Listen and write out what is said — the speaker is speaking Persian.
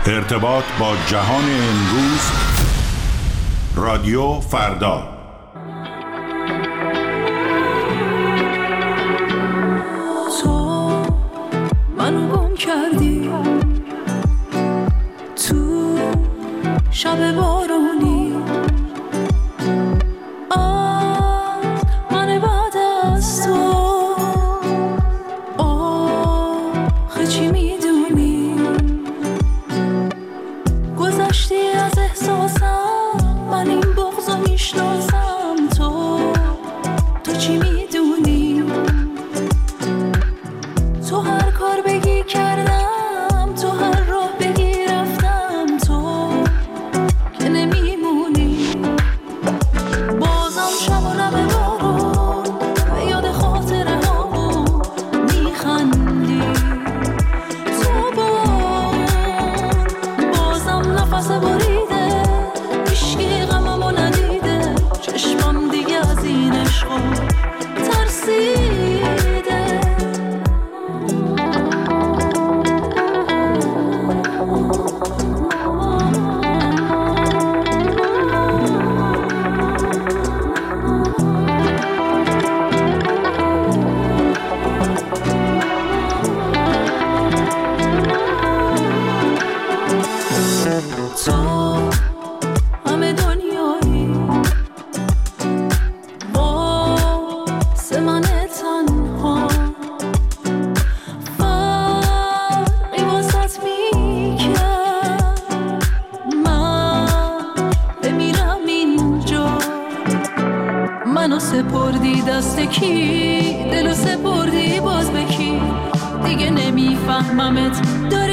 ارتباط با جهان امروز، رادیو فردا. تو منو گم کردی تو شب بارونی، من بعد از تو آخه چی میدونی؟ گذشتی از احساسم، من این بغضو میشناسم. تو چی میدونی؟ تو هر کار بگی کردم، تو هر راه بگی رفتم، تو که نمیمونی. بازم شب و لب بارون به یاد خاطره هامون میخندی. تو بازم نفس بریده، هیچکی غممو ندیده، چشمم دیگه از این عشقا ترسیده. تو همه دنیایی واسه من تنها، فرقی واسط میکرد من بمیرم اینجا. منو سپردی دست کی، دلو سپردی باز به کی؟ دیگه نمیفهممت.